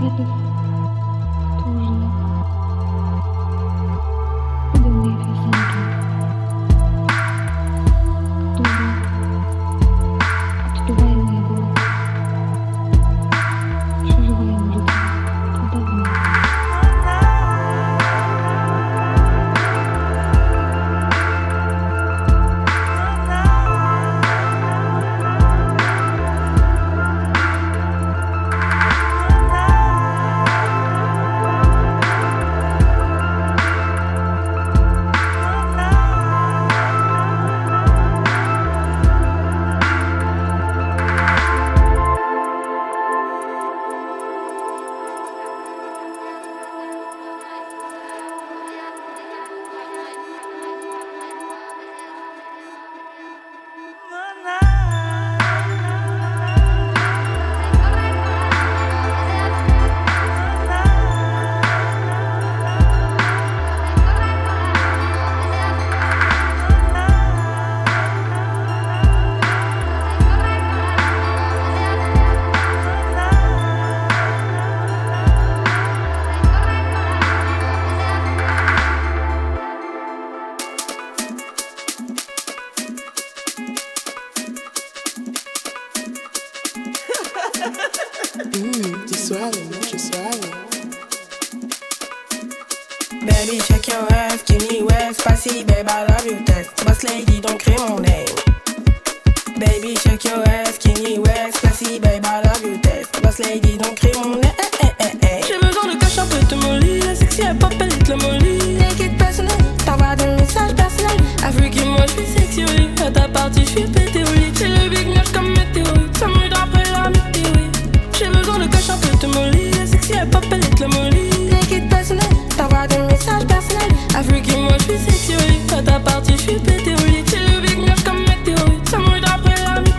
Tu suave, mucho suave. Baby, check your ass, Kenny West, spicy, babe, I love you, test. Boss lady, don't crie mon name. Baby, check your ass, Kenny West, spicy, babe, I love you, test. Boss lady, don't crie mon name. J'ai besoin de cash un peu de molly, la sexy elle pop, elle est le molly. Take it personal, t'envoies des messages personnels. Afrique, moi j'suis sexy, oui. À ta partie, j'suis pété, oui. C'est le big nuage comme météorite, ça me d'après la météorite. J'ai besoin de cash un peu de molly, la sexy elle pop, elle est le molly. Take it personal, t'envoies des messages personnels. Afrique, moi j'suis sexy, oui. À ta partie, j'suis pété, oui. C'est le big nuage comme météorite, ça me d'après la météorite.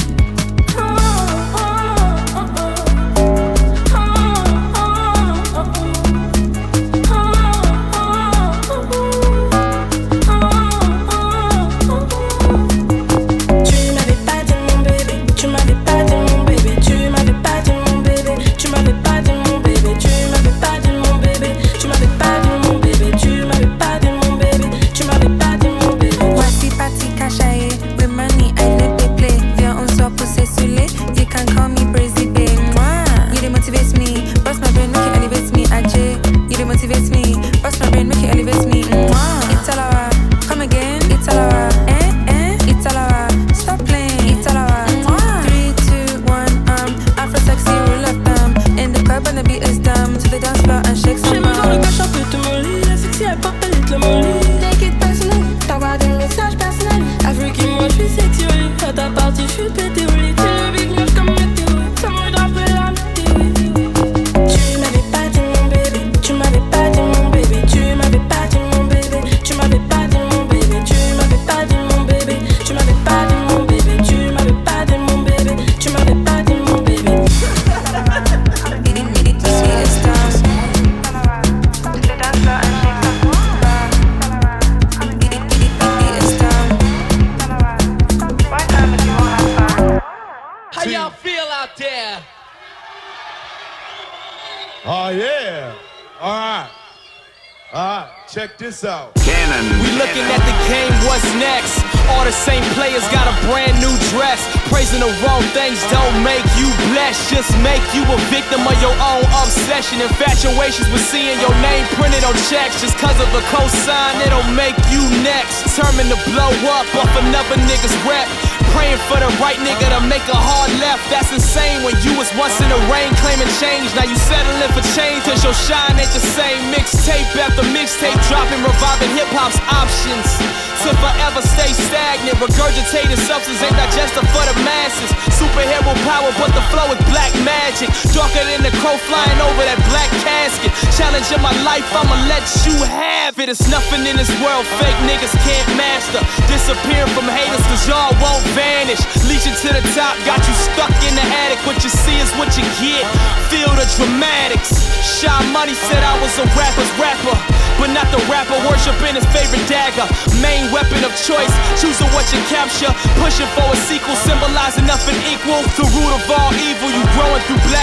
Check this out. Cannon. We looking at the game, what's next? All the same players got a brand new dress. Praising the wrong things don't make you blessed. Just make you a victim of your own obsession. Infatuations with seeing your name printed on checks. Just cause of a cosign, it'll make you next. Determined to blow up off another nigga's rep. Praying for the right nigga to make a hard left. That's insane when you was once in the rain claiming change. Now you settling for change cause your shine ain't the same. Mixtape after mixtape dropping, reviving hip-hop's options. To forever stay stagnant, regurgitated substance ain't digested for the masses. Superhero power but the flow is black magic. Darker than the crow flying over that black casket. Challenging my life, I'ma let you have it. It's nothing in this world fake niggas can't master. Disappearing from haters cause y'all won't vanish. Leeching to the top, got you stuck in the attic. What you see is what you get, feel the dramatics. Shy Money said I was a rapper's rapper, but not the rapper worshiping his favorite dagger. Main weapon of choice, choosing what you capture. Pushing for a sequel, symbolizing nothing equal. The root of all evil, you growing through black people.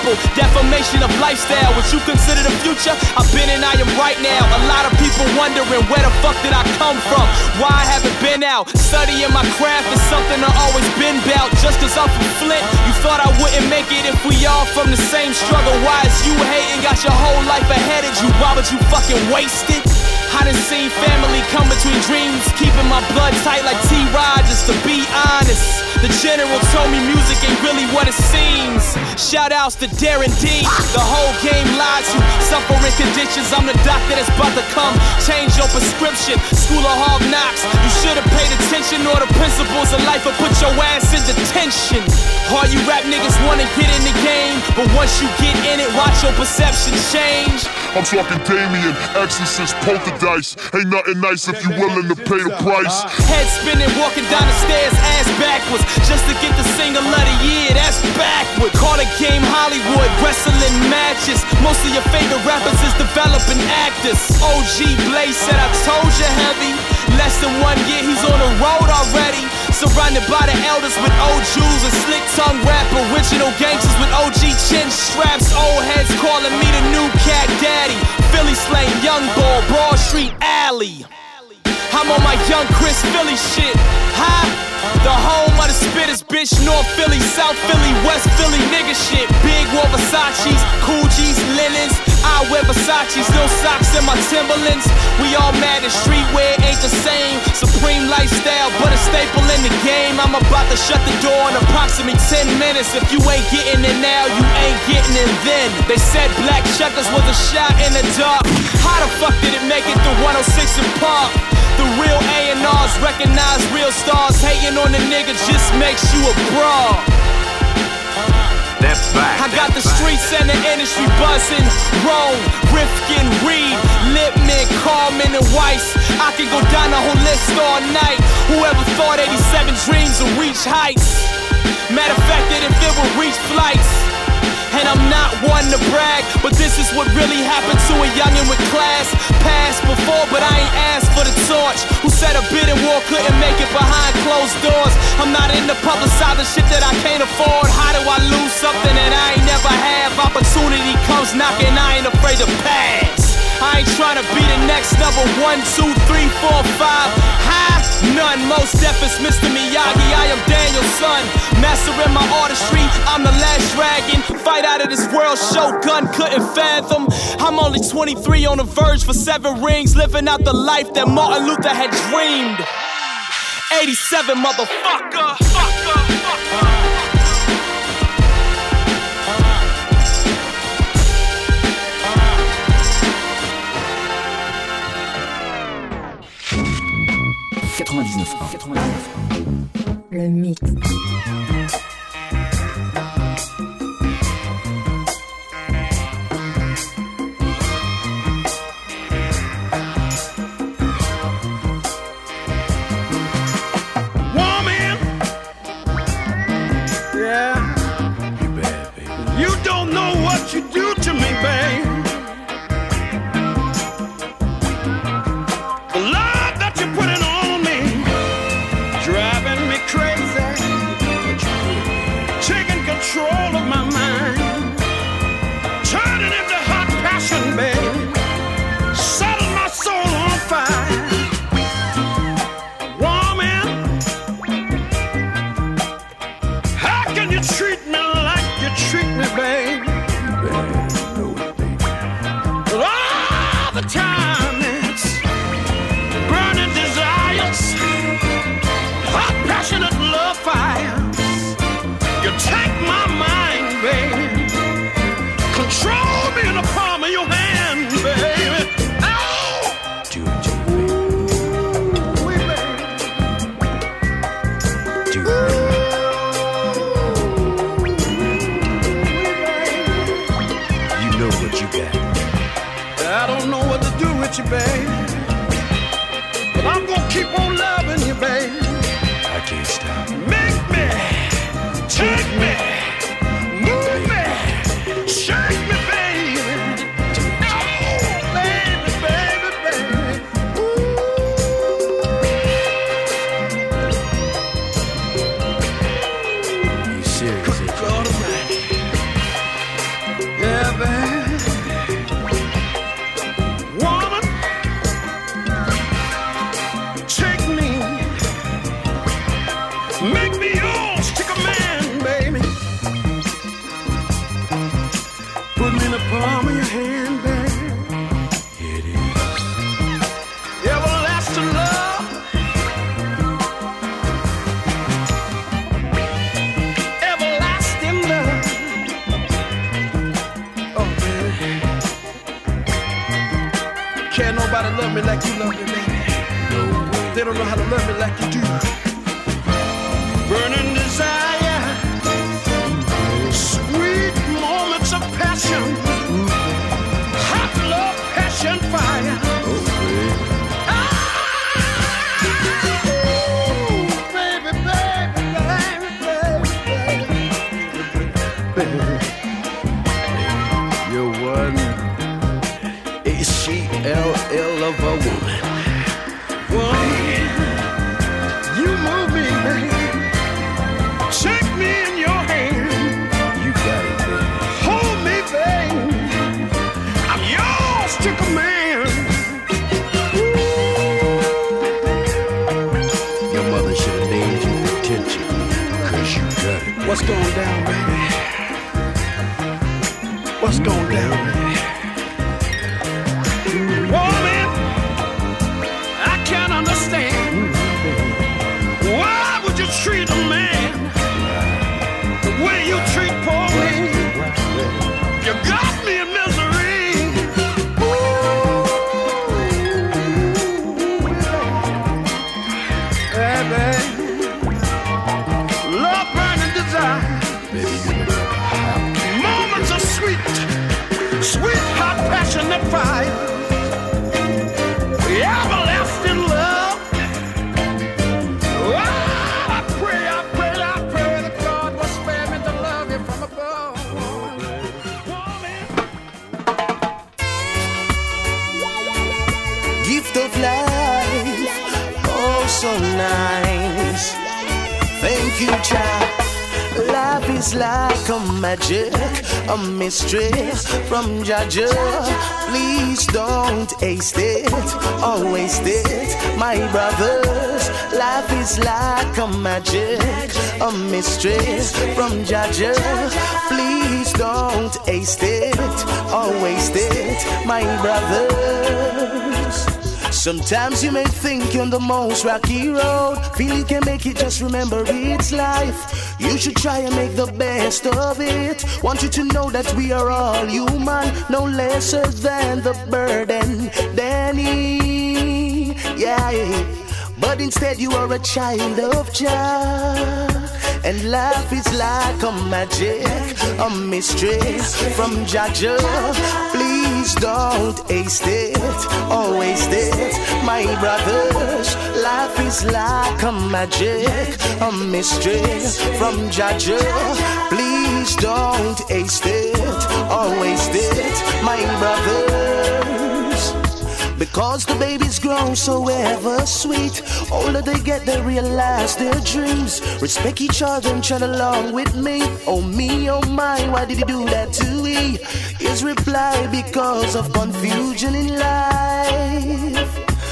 people, defamation of lifestyle. What you consider the future, I've been and I am right now. A lot of people wondering where the fuck did I come from, why I haven't been out. Studying my craft is something I've always been about. Just cause I'm from Flint, you thought I wouldn't make it if we all from the same struggle. Why is you hating, got your whole life ahead of you, why would you fucking waste it? I done seen family come between dreams, keeping my blood tight like T-Rod, just to be honest. The general told me music ain't really what it seems. Shout outs to Darren D. The whole game lied to suffering conditions. I'm the doctor that's about to come change your prescription. School of hard knocks, you should've paid attention, or the principles of life will put your ass in detention. All you rap niggas wanna get in the game, but once you get in it, watch your perception change. I'm talking Damien, Exorcist, Poltergeist. Ain't nothing nice if you willing to pay the price. Head spinning, walking down the stairs, ass backwards, just to get the single of the year, that's backward. Call the game Hollywood, wrestling matches. Most of your favorite rappers is developing actors. OG Blaze said I told you heavy. Less than 1 year, he's on the road already. Surrounded by the elders with old Jews and slick tongue rap. Original gangsters with OG chin straps. Old heads calling me the new cat daddy. Philly slang, young ball, Broad Street Alley. I'm on my young Chris Philly shit. Huh? The home of the spitters, bitch. North Philly, South Philly, West Philly, nigga shit. Big wore Versace's, Coogis, linens. I wear Versace's, little socks in my Timberlands. We all mad at streetwear ain't the same. Supreme lifestyle, but a staple in the game. I'm about to shut the door in approximately 10 minutes. If you ain't getting it now, you ain't getting it then. They said Black Checkers was a shot in the dark. How the fuck did it make it to 106 in Park? The real A&Rs recognize real stars. Hating on the nigga just makes you a bra. That's back. I got the streets and the industry buzzing. Rome, Rifkin, Reed, Lipman, Carmen, and Weiss. I can go down the whole list all night. Whoever thought 87 dreams would reach heights? Matter of fact, that if it would reach flights. And I'm not one to brag, but this is what really happened to a youngin' with class. Passed before, but I ain't asked for the torch. Who said a bidding war couldn't make it behind closed doors? I'm not in the publicizing shit that I can't afford. How do I lose something that I ain't never have? Opportunity comes knocking, I ain't afraid to pass. I ain't tryna be the next number 1, 2, 3, 4, 5. High? None. Most deaf is Mr. Miyagi. I am Daniel's son. Mastering my artistry. I'm the last dragon. Fight out of this world. Shogun couldn't fathom. I'm only 23 on the verge for 7 rings. Living out the life that Martin Luther had dreamed. 87, motherfucker. Le mix. Woman, yeah, you bad, baby. You don't know what you do to me, babe. The love that you're putting on me, driving me crazy, taking control of my mind, turning into hot passion, babe, setting my soul on fire. Woman, how can you treat me like you treat me, babe? But all the time it's burning desires, hot passionate love fire. You take my mind, baby, control me in the palm of your hand, baby. Oh! Do it, baby. Do it. You know what you got. I don't know what to do with you, baby, but I'm gonna keep on loving you, baby. I can't stop. Make me, take me, move me, shake me, baby. Oh, baby, baby, baby. Ooh. You serious? God Almighty. palm of your hand, baby. Here it is. Everlasting love. Everlasting love. Oh, baby. Can't nobody love me like you love me, baby. No way. They don't know how to love me like you do. Burning desire. Sweet moments of passion. Hot love, passion, fire. Baby, baby, baby, baby. You're one HCLL of a woman. One, you move me, baby. Take me in your hand. You got it, baby. Hold me, baby. I'm yours to command. Your mother should have named you Attention, 'cause you got it, baby. What's going down, baby? What's going down, baby? Woman, I can't understand. Why would you treat a man the way you treat poor me? You got me in misery. Hey, baby. Love, burning desire. Moments of sweet, sweet, hot, passionate fire. Everlasting love. Oh, I pray that God will spare me to love you from above. Gift of life, oh so nice. Thank you, child. Life is like a magic, a mystery from Jaja. Please don't waste it, always it, my brothers. Life is like a magic, a mystery from Jaja. Please don't waste it, always it, my brothers. Sometimes you may think you're on the most rocky road, feel you can make it, just remember it's life. You should try and make the best of it. Want you to know that we are all human, no lesser than the burden Danny. Yeah, but instead you are a child of Jah. And life is like a magic, a mystery from Jaja. Please don't waste it, always it, my brothers. Life is like a magic, a mystery from Jaja. Please don't waste it, always it, my brothers. Because the babies grow so ever sweet, older they get, they realize their dreams. Respect each other and chant along with me. Oh me, oh my, why did he do that to me? His reply, because of confusion in life.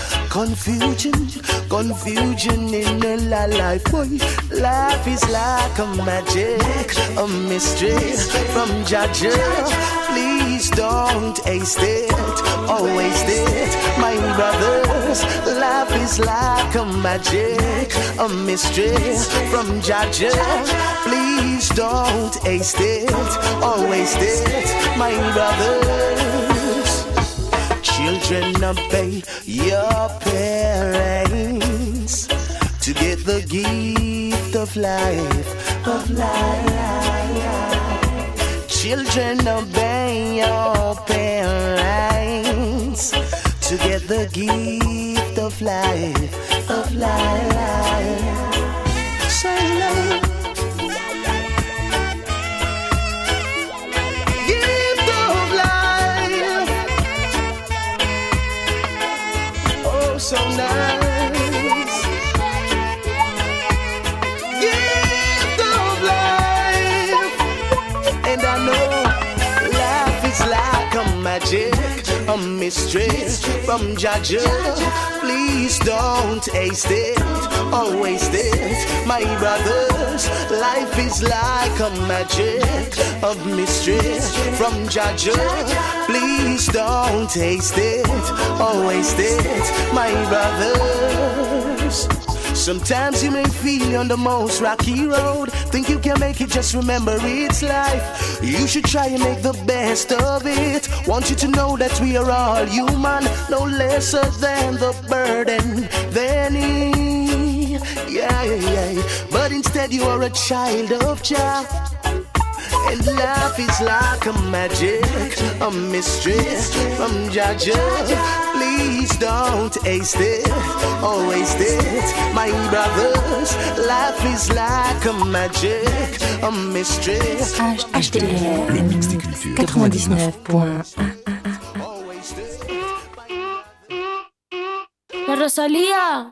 Confusion in the life, boy. Life is like a magic, a mystery from Jaja. Please don't waste it, always it, my brothers. Life is like a magic, a mystery from Jaja. Please don't waste it, always it, my brothers. Children, obey your parents to get the gift of life, Children, obey your parents to get the gift of life, Say love. Gift of life. Oh, so nice. Gift of life. And I know life is like a magic, a a mystery from Jaja. Please don't taste it or waste it, my brothers. Life is like a magic of mystery from Jaja. Please don't taste it or waste it, my brothers. Sometimes you may feel you're on the most rocky road. Think you can make it, just remember it's life. You should try and make the best of it. Want you to know that we are all human, no lesser than the burden than he. Yeah. But instead you are a child of Jah. And life is like a magic, a mystery from Jaja. Please don't taste it or waste it, my brothers. Life is like a magic, a mystery. HTR, le mix des cultures. 99.1. La Rosalía.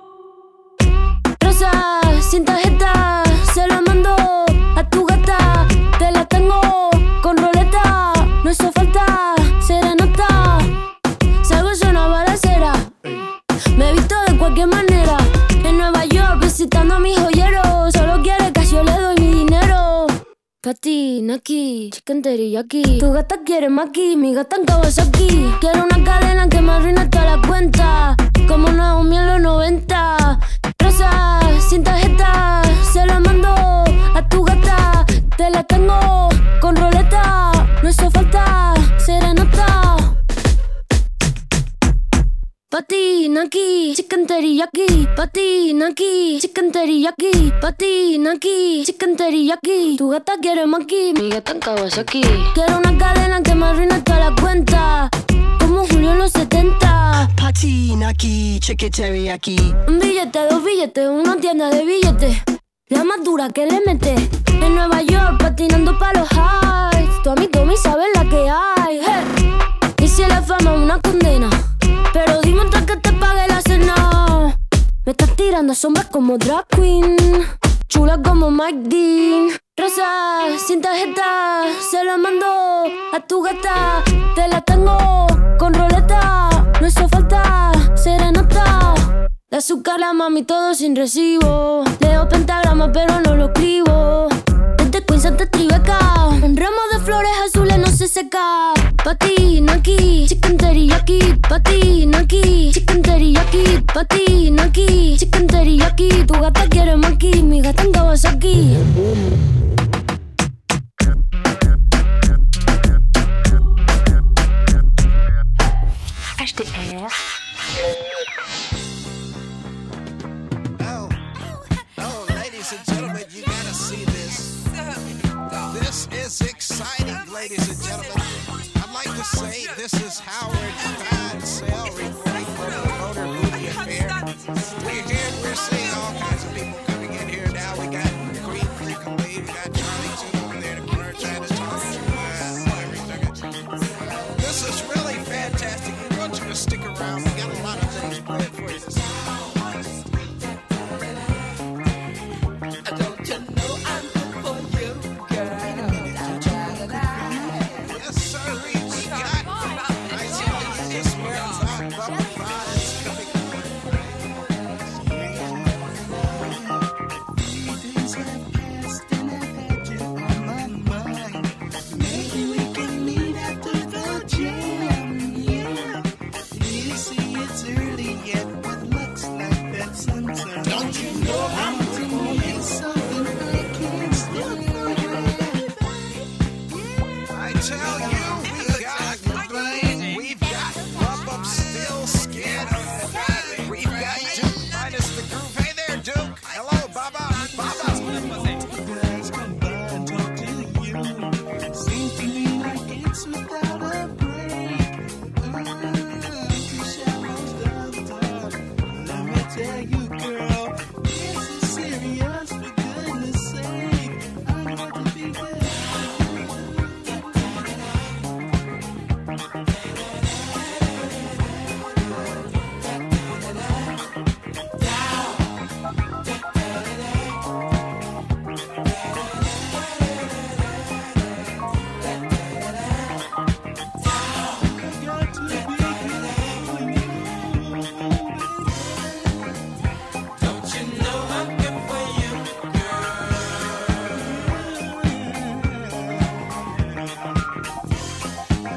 Rosa, sin tarjeta, se la mando a tu gata. Te la tengo con roleta, no hizo falta serenata. Salgo yo una balacera, me visto de cualquier manera. En Nueva York visitando a mis joyeros. Solo quiere que yo le doy mi dinero. Pati, Naki, chicken teriyaki. Tu gata quiere maki, mi gata en Kawasaki. Quiero una cadena que me arruine toda la cuenta, como Naomi en los 90. Rosa, sin tarjeta, se la mando a tu gata. Te la tengo con roleta, no hizo falta serenata. Pati, Naki, chicken teriyaki. Pati, Naki, chicken teriyaki. Pati, Naki, chicken teriyaki. Tu gata quiere maki, mi gata en Kawasaki. Quiero una cadena que me arruine toda la cuenta, como Julio en los 70. Pati, Naki, chicken teriyaki. Un billete, dos billetes, una tienda de billetes. La más dura que le mete. En Nueva York patinando pa' los highs. Tu amigo me sabe la que hay. Hey. Y si la fama es una condena, pero dime antes que te pague la cena. Me estás tirando sombras como drag queen, chula como Mike Dean. Rosa, sin tarjeta, se la mando a tu gata. Te la tengo con roleta, no hizo falta serenata. De azúcar la mami todo sin recibo. Leo pentagrama pero no lo escribo. Desde Queens hasta Tribeca, un ramo de flores azules no se seca. Pati, Naki, chicken teriyaki. Pati, Naki, chicken teriyaki. Pati, Naki, chicken teriyaki. Tu gata quiere maki, mi gata en Kawasaki. HTR. Ladies and gentlemen, you gotta see this. This is exciting, ladies and gentlemen. I'd like to say this is Howard Clydesdale reporting from the Motor Movie Affair. We're seeing all kinds of people coming in here now. We got Green Freaky, we got Charlie G over there in the corner trying to talk to everything. This is really fantastic. We want you to stick around. We got a lot of things planned for you this evening.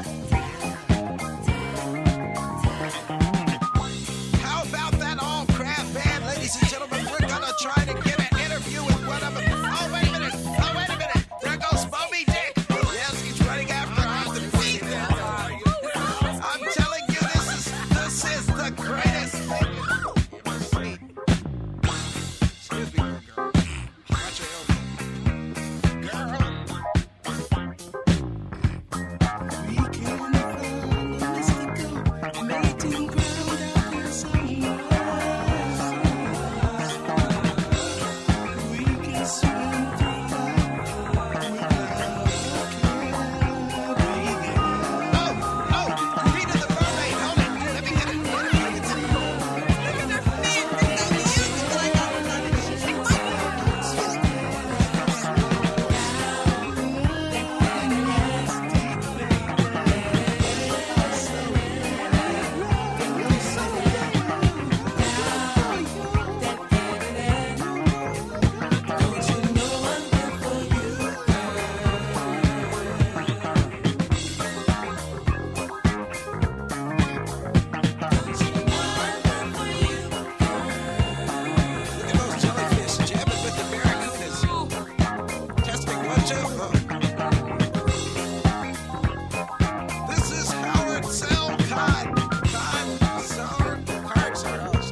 How about that all crab band, ladies and gentlemen? We're gonna try to get an interview with one of them. Oh, wait a minute. There goes Moby Dick. Yes, he's running after us. I'm telling you, this is the greatest thing you've ever seen. Excuse me, girl. Watch your elbow. Girl. We can find a mystical mating ground out here somewhere. We can swim through life without carrying. Oh, Rita the mermaid, hold it. Let me get it. Look at the feet. Look at those jellyfish jamming with the barracudas. Testing 1, 2. This is Howard Cell Cod. Card sorrows.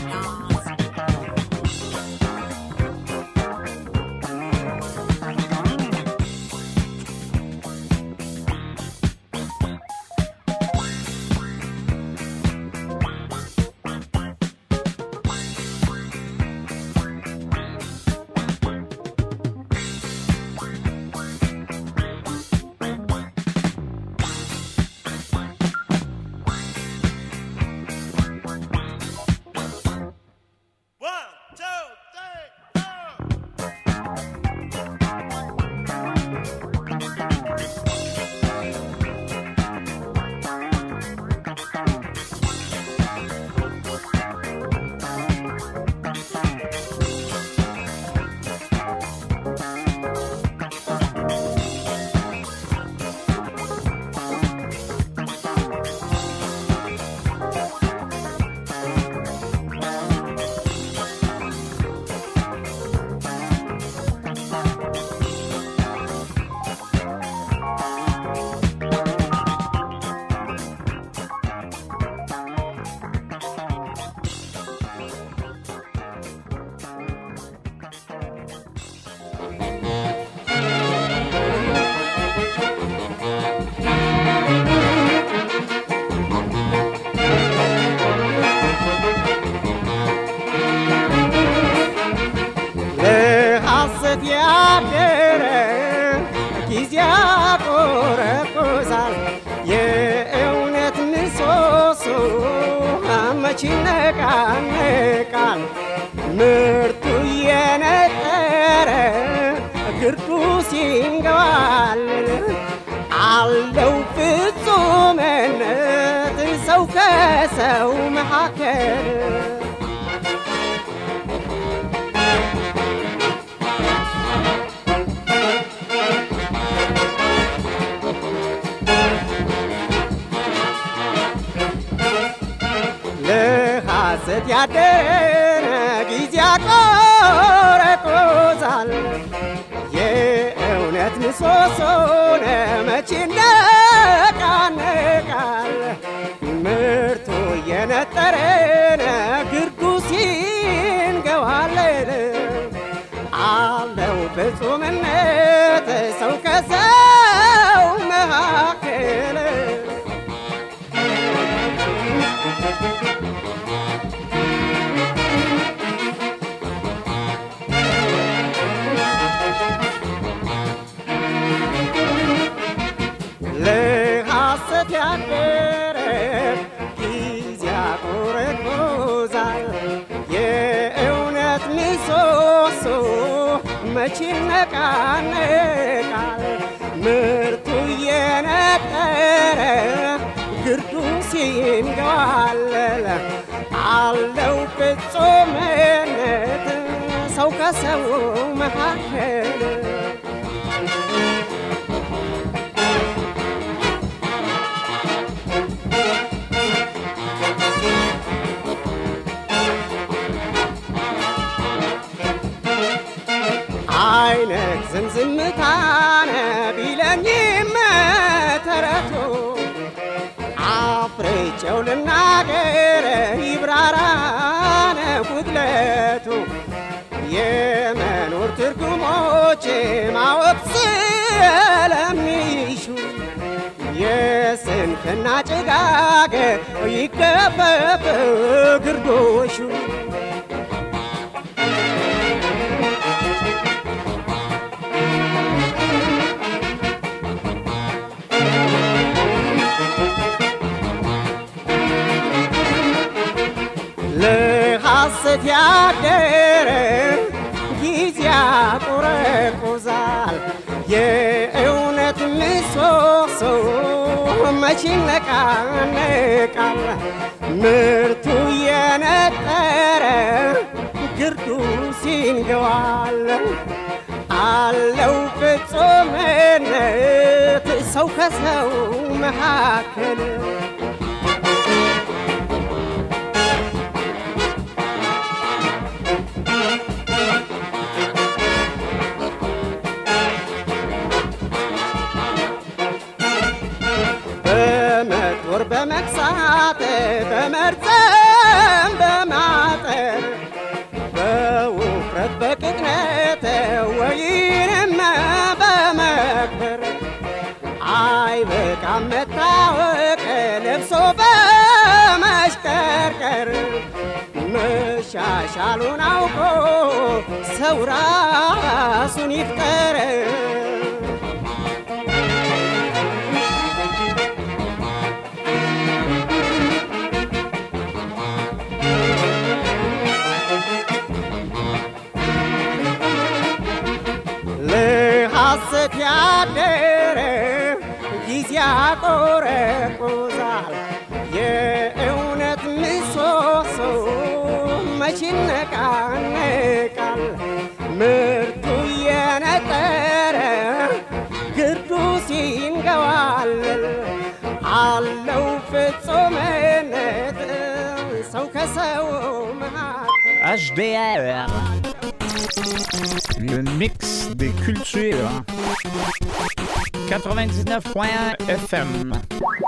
ለሐሰት ያደረ ጊዜ ያቆረቁዛል የእውነት ምሰሶ መች ይነቃነቃል ምርቱ የነጠረ ግርዱ ሲንገባልል አለው ፍጹምነት ሰው ከሰው መካከል ለሐሰት ያደረ ጊዜ ያቆረቁዛል የእውነት ምሰሶ መች ይነቃነቃል ምርቱ የነጠረ ግርዱ ሲንገባልል አለው ፍጹምነት ሰው ከሰው መካከል ለሐሰት ያደረ ጊዜ ያቆረቁዛል የእውነት ምሰሶ መች ይነቃነቃል ምርቱ የነጠረ ግርዱ ሲንገባለል አለው ፍጹምነት ሰው ከሰው መካከል ጨው ልናገር ይብራራነ ጉድለቱ የመኖር ትርጉሞች ማወቅ ስለሚሹ የስንፍና ጭጋግ ይገፈፍ ግርዶሹ ለሐሰት ያደረ ጊዜ ያቆረቁዛል የእውነት ምሰሶ መች ይነቃነቃል ምርቱ የነጠረ ግርዱ ሲንገዋል አለው ፍጹምነት ሰው ከሰው መካከል በመጦር በመክሳት በመርዘም በማጠር በውፍረት በቅጥነት ወይንም በመክበር አይበቃም መታወቅ ለብሶ በመሽቀርቀር መሻሻሉን አውቆ ሰው ራሱን ይፍጠር ለሐሰት ያደረ ጊዜ ያቆረቁዛል የእውነት ምሰሶ መች ይነቃነቃል ምርቱ የነጠረ ግርዱ ሲንገዋለል አለው ፍጹምነት ሰው ከሰው መካከል HDR, le mix des cultures. 99.1 FM.